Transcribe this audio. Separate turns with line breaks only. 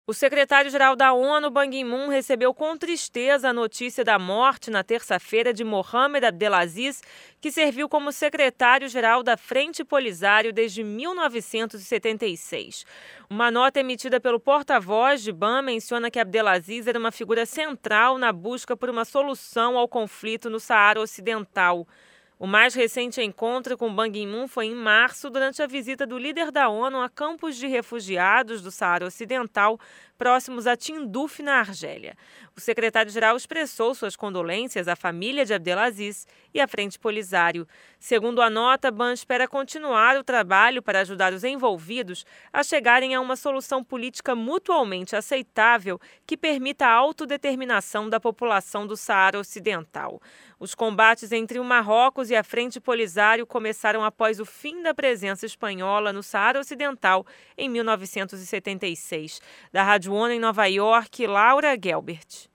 O secretário-geral da ONU, Ban Ki-moon, recebeu com tristeza a notícia da morte na terça-feira de Mohamed Abdelaziz, que serviu como secretário-geral da Frente Polisário desde 1976. Uma nota emitida pelo porta-voz de Ban menciona que Abdelaziz era uma figura central na busca por uma solução ao conflito no Saara Ocidental. O mais recente encontro com Ban Ki-moon foi em março, durante a visita do líder da ONU a campos de refugiados do Saara Ocidental, próximos a Tindouf, na Argélia. O secretário-geral expressou suas condolências à família de Abdelaziz e à Frente Polisário. Segundo a nota, Ban espera continuar o trabalho para ajudar os envolvidos a chegarem a uma solução política mutualmente aceitável que permita a autodeterminação da população do Saara Ocidental. Os combates entre o Marrocos e a Frente Polisário começaram após o fim da presença espanhola no Saara Ocidental em 1976. Da Rádio ONU em Nova York, Laura Gelbert.